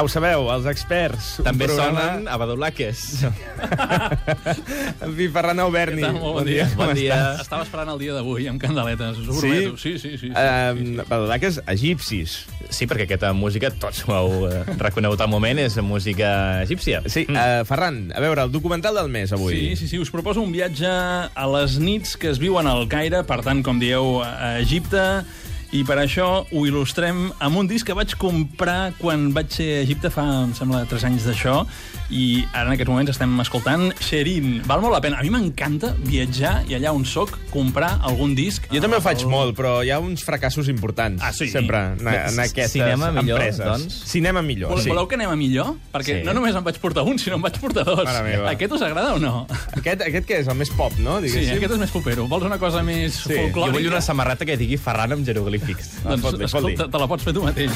Ja ho sabeu, els experts. També sonen a Badulaques. En fi, Ferran Auberni. Bon dia. Bon dia. Estava esperant el dia d'avui amb candeletes, us ho prometo. Sí. Badulaques egipcis. Sí, perquè aquesta música, tots ho heu reconegut al moment, és música egípcia. Sí, Ferran, a veure, el documental del mes avui. Sí, us proposo un viatge a les nits que es viuen al Caire, per tant, com dieu, a Egipte, i per això ho il·lustrem amb un disc que vaig comprar quan vaig ser a Egipte fa, em sembla, 3 anys d'això, i ara en aquests moments estem escoltant Sherin. Val molt la pena. A mi m'encanta viatjar i allà on soc comprar algun disc. Jo també ho faig molt, però hi ha uns fracassos importants. Sí? Sempre en aquestes Cinema millor, empreses. Doncs? Cinema millor, sí. Voleu que anem a millor? Perquè no només em vaig portar un, sinó em vaig portar 2. Aquest us agrada o no? Aquest què és? El més pop, no? Sí, aquest és més popero. Vols una cosa més folclòrica? Jo vull una samarreta que digui Ferran amb jeroglífics. Doncs, escolta, te la pots fer tu mateix,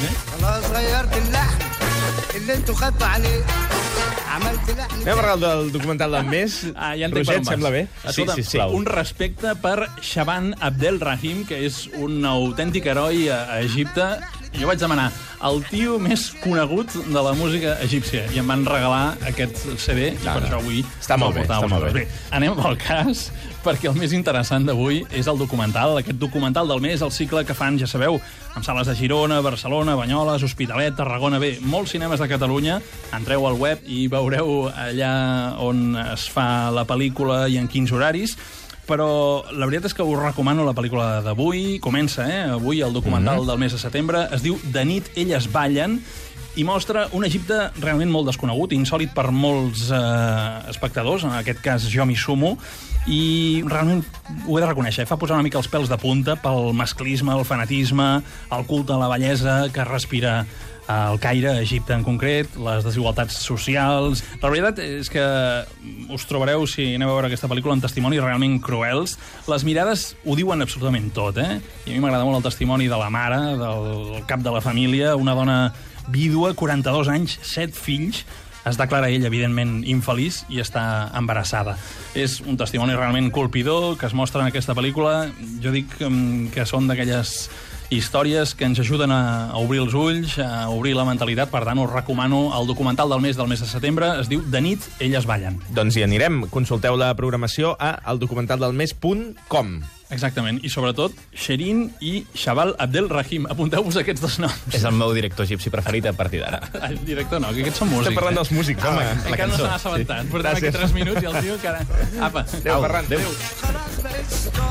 Anem a parlar del documental del mes. Ja entenc Roger, et sembla bé? Sí, sisplau. Un respecte per Shaban Abdel Rahim, que és un autèntic heroi a Egipte. Jo vaig demanar el tio més conegut de la música egípcia i em van regalar aquest CD i per això avui... Està molt bé. Anem al cas, perquè el més interessant d'avui és el documental, aquest documental del mes, el cicle que fan, ja sabeu, amb sales de Girona, Barcelona, Banyoles, Hospitalet, Tarragona, bé, molts cinemes de Catalunya. Entreu al web i veureu allà on es fa la pel·lícula i en quins horaris. Però la veritat és que us recomano la pel·lícula d'avui. Comença, avui, el documental del mes de setembre. Es diu De nit elles ballen i mostra un Egipte realment molt desconegut, insòlit per molts espectadors, en aquest cas jo m'hi sumo, i realment ho he de reconèixer, fa posar una mica els pèls de punta pel masclisme, el fanatisme, el culte a la bellesa que respira al Caire, a Egipte en concret, les desigualtats socials. La veritat és que us trobareu, si aneu a veure aquesta pel·lícula, amb testimonis realment cruels. Les mirades ho diuen absolutament tot, I a mi m'agrada molt el testimoni de la mare, del cap de la família, una dona vídua, 42 anys, 7 fills, es declara ell, evidentment, infeliç i està embarassada. És un testimoni realment colpidor que es mostra en aquesta pel·lícula. Jo dic que són d'aquelles històries que ens ajuden a obrir els ulls, a obrir la mentalitat. Per tant, us recomano el documental del mes de setembre. Es diu De nit elles ballen. Doncs hi anirem. Consulteu la programació a eldocumentaldelmes.com. Exactament. I sobretot, Sherin i Shaban Abdel Rahim. Apunteu-vos aquests 2 noms. És el meu director egipci preferit a partir d'ara. El director no, que aquests són músics. Estem parlant dels músics, home. Encara no se n'ha assabentat. Portem aquí 3 minuts i el tio encara... Apa. Adéu, Ferran. Adéu.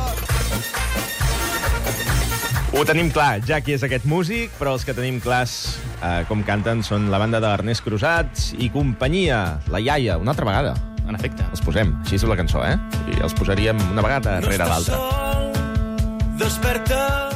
Ho tenim clar, ja qui és aquest músic, però els que tenim clars com canten són la banda d'Ernest Crusats i companyia, La Iaia, una altra vegada. En efecte, els posem. Així és la cançó, I els posaríem una vegada rere l'altra. Desperta